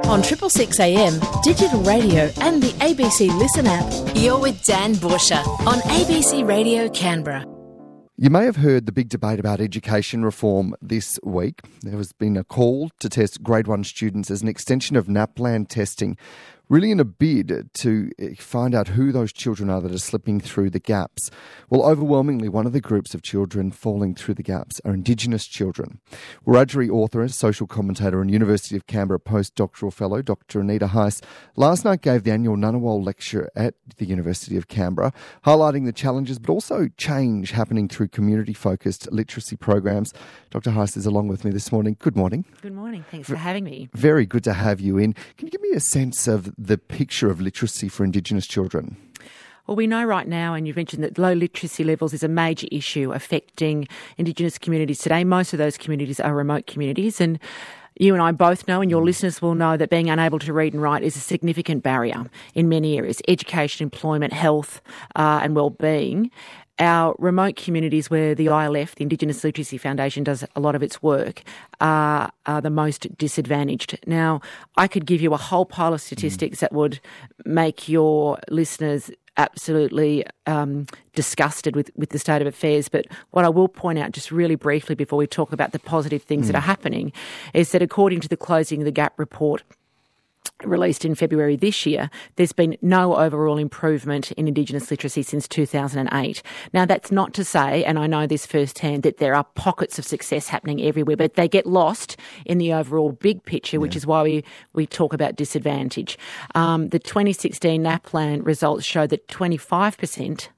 On 666 AM, digital radio and the ABC Listen app, you're with Dan Busher on ABC Radio Canberra. You may have heard the big debate about education reform this week. There has been a call to test Grade 1 students as an extension of NAPLAN testing, really in a bid to find out who those children are that are slipping through the gaps. Well, overwhelmingly, one of the groups of children falling through the gaps are Indigenous children. Wiradjuri author, social commentator and University of Canberra postdoctoral fellow, Dr Anita Heiss, last night gave the annual Ngunnawal lecture at the University of Canberra, highlighting the challenges but also change happening through community-focused literacy programs. Dr Heiss is along with me this morning. Good morning. Good morning. Thanks for having me. Very good to have you in. Can you give me a sense of the picture of literacy for Indigenous children? Well, we know right now, and you've mentioned that low literacy levels is a major issue affecting Indigenous communities today. Most of those communities are remote communities, and you and I both know, and your listeners will know, that being unable to read and write is a significant barrier in many areas: education, employment, health, and well-being. Our remote communities where the ILF, the Indigenous Literacy Foundation, does a lot of its work are the most disadvantaged. Now, I could give you a whole pile of statistics that would make your listeners absolutely disgusted with the state of affairs. But what I will point out just really briefly before we talk about the positive things that are happening is that according to the Closing the Gap report released in February this year, there's been no overall improvement in Indigenous literacy since 2008. Now, that's not to say, and I know this firsthand, that there are pockets of success happening everywhere, but they get lost in the overall big picture, which is why we talk about disadvantage. The 2016 NAPLAN results show that 25%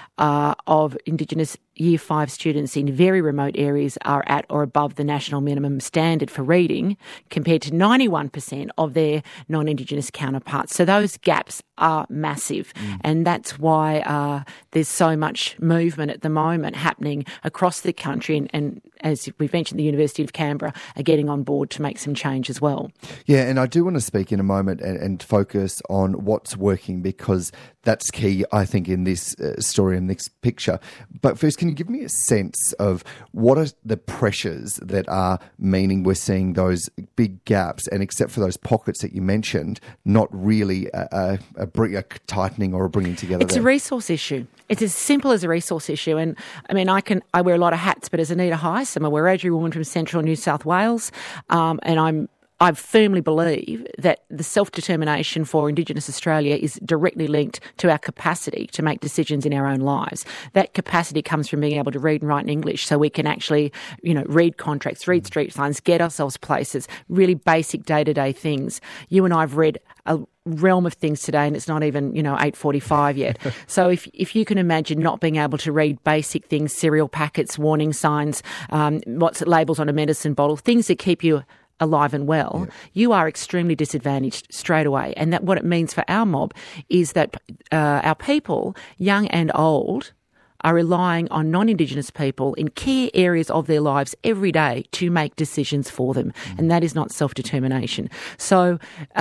of Indigenous Year 5 students in very remote areas are at or above the national minimum standard for reading, compared to 91% of their non-Indigenous counterparts. So those gaps are massive, and that's why there's so much movement at the moment happening across the country, and as we've mentioned, the University of Canberra are getting on board to make some change as well. Yeah, and I do want to speak in a moment and focus on what's working, because that's key, I think, in this story and this picture. But first, can you give me a sense of what are the pressures that are meaning we're seeing those big gaps, and except for those pockets that you mentioned, not really a tightening or a bringing together? It's a resource issue. It's as simple as a resource issue. And I mean, I wear a lot of hats, but as Anita Heiss, I'm a Wiradjuri woman from central New South Wales, and I firmly believe that the self-determination for Indigenous Australia is directly linked to our capacity to make decisions in our own lives. That capacity comes from being able to read and write in English, so we can actually, read contracts, read street signs, get ourselves places, really basic day-to-day things. You and I have read a realm of things today, and it's not even 8:45 yet. So if you can imagine not being able to read basic things, cereal packets, warning signs, what's labels on a medicine bottle, things that keep you alive and well, you are extremely disadvantaged straight away. And that what it means for our mob is that our people, young and old, are relying on non-Indigenous people in key areas of their lives every day to make decisions for them. And that is not self-determination. So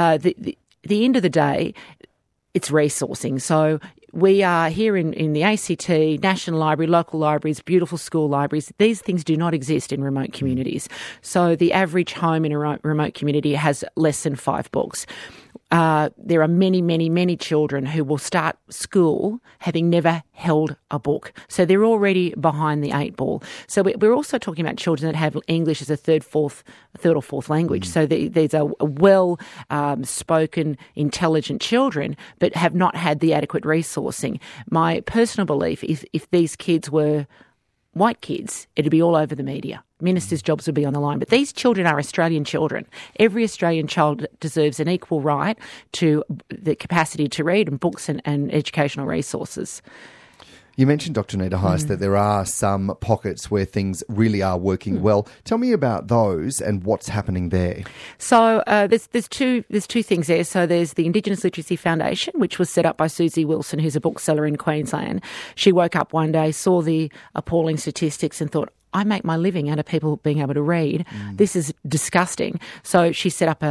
the end of the day, it's resourcing. So we are here in the ACT, National Library, local libraries, beautiful school libraries. These things do not exist in remote communities. So the average home in a remote community has less than 5 books. There are many, many, many children who will start school having never held a book. So they're already behind the 8 ball. So we're also talking about children that have English as a third or fourth language. So these are well spoken, intelligent children, but have not had the adequate resourcing. My personal belief is if these kids were white kids, it'd be all over the media. Ministers' jobs would be on the line. But these children are Australian children. Every Australian child deserves an equal right to the capacity to read and books and educational resources. You mentioned, Dr Anita Heiss, that there are some pockets where things really are working well. Tell me about those and what's happening there. So there's two things there. So there's the Indigenous Literacy Foundation, which was set up by Susie Wilson, who's a bookseller in Queensland. She woke up one day, saw the appalling statistics and thought, I make my living out of people being able to read. This is disgusting. So she set up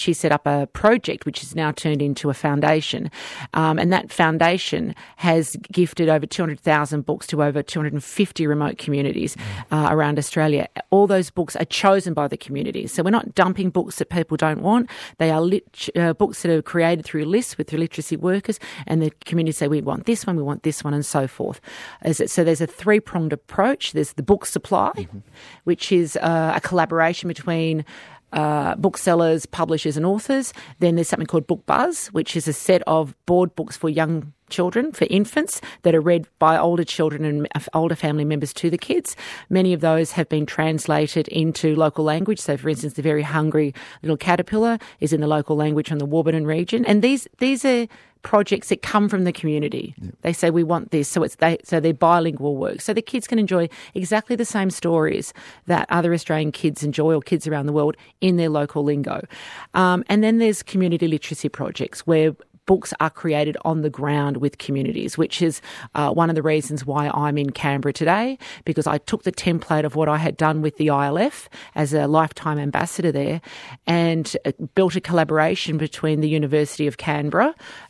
a project which is now turned into a foundation, and that foundation has gifted over 200,000 books to over 250 remote communities around Australia. All those books are chosen by the community. So we're not dumping books that people don't want. They are books that are created through lists with literacy workers, and the community say, we want this one, we want this one, and so forth. So there's a three-pronged approach. There's the book supply, which is a collaboration between booksellers, publishers and authors. Then there's something called Book Buzz, which is a set of board books for young children, for infants, that are read by older children and older family members to the kids. Many of those have been translated into local language. So, for instance, The Very Hungry Little Caterpillar is in the local language from the Warburton region. And these are projects that come from the community. Yep. They say, we want this, so they're bilingual work. So the kids can enjoy exactly the same stories that other Australian kids enjoy, or kids around the world, in their local lingo. And then there's community literacy projects where books are created on the ground with communities, which is one of the reasons why I'm in Canberra today, because I took the template of what I had done with the ILF as a lifetime ambassador there, and built a collaboration between the University of Canberra,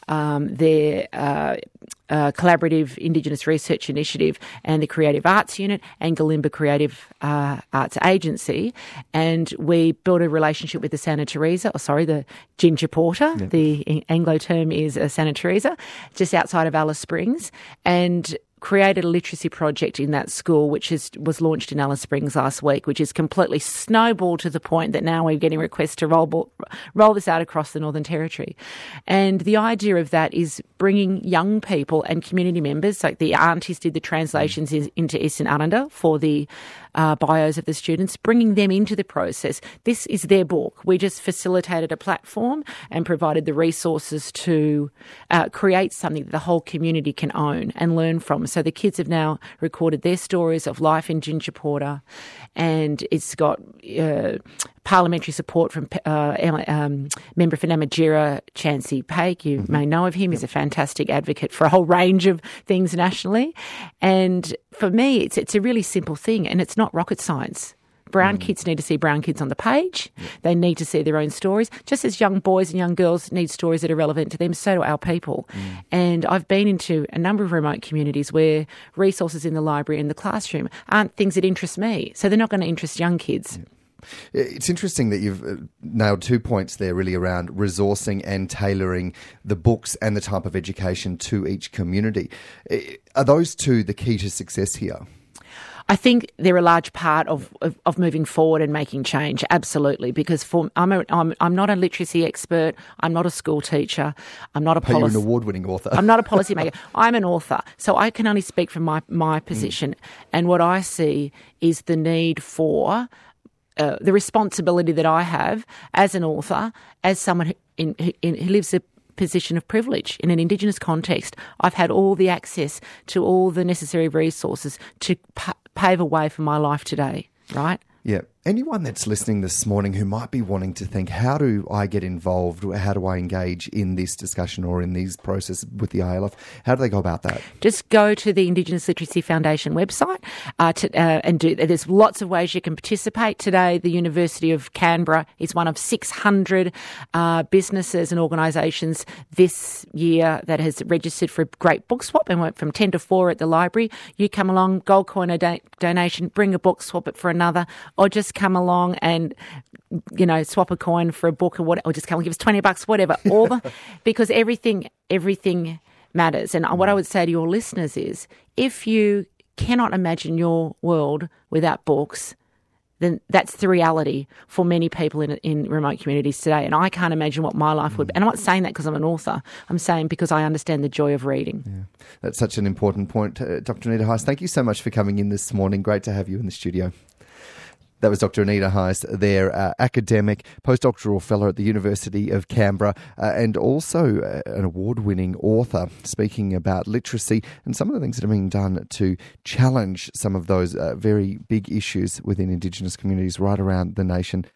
their collaborative Indigenous Research Initiative, and the Creative Arts Unit, and Galimba Creative Arts Agency. And we built a relationship with the the Ginger Porter. Yep. The Anglo term is Santa Teresa, just outside of Alice Springs, and created a literacy project in that school, which was launched in Alice Springs last week, which is completely snowballed to the point that now we're getting requests to roll this out across the Northern Territory. And the idea of that is bringing young people and community members, like the aunties did the translations into Eastern Aranda for the bios of the students, bringing them into the process. This is their book. We just facilitated a platform and provided the resources to create something that the whole community can own and learn from. So the kids have now recorded their stories of life in Ginger Porter, and it's got parliamentary support from member for Namatjira, Chansey Paik. You may know of him. He's a fantastic advocate for a whole range of things nationally. And for me, it's a really simple thing, and it's not rocket science. Brown kids need to see brown kids on the page. Yeah. They need to see their own stories. Just as young boys and young girls need stories that are relevant to them, so do our people. And I've been into a number of remote communities where resources in the library and the classroom aren't things that interest me, so they're not going to interest young kids. Yeah. It's interesting that you've nailed 2 points there really around resourcing and tailoring the books and the type of education to each community. Are those two the key to success here? I think they're a large part of moving forward and making change, absolutely, because I'm not a literacy expert, I'm not a school teacher, I'm not a policy... You're an award-winning author. I'm not a policymaker. I'm an author, so I can only speak from my position. And what I see is the need for the responsibility that I have as an author, as someone who lives a position of privilege in an Indigenous context. I've had all the access to all the necessary resources to pave a way for my life today, right? Yeah. Anyone that's listening this morning who might be wanting to think, how do I get involved? How do I engage in this discussion or in these processes with the ILF? How do they go about that? Just go to the Indigenous Literacy Foundation website and there's lots of ways you can participate. Today, the University of Canberra is one of 600 businesses and organisations this year that has registered for a great book swap and went from 10 to 4 at the library. You come along, gold coin a donation, bring a book, swap it for another, or just come along and, swap a coin for a book or just come and give us $20, whatever. Because everything matters. And what I would say to your listeners is, if you cannot imagine your world without books, then that's the reality for many people in remote communities today. And I can't imagine what my life would be. And I'm not saying that because I'm an author. I'm saying because I understand the joy of reading. Yeah. That's such an important point. Dr. Anita Heiss, thank you so much for coming in this morning. Great to have you in the studio. That was Dr. Anita Heiss, their academic, postdoctoral fellow at the University of Canberra, and also an award-winning author, speaking about literacy and some of the things that are being done to challenge some of those very big issues within Indigenous communities right around the nation.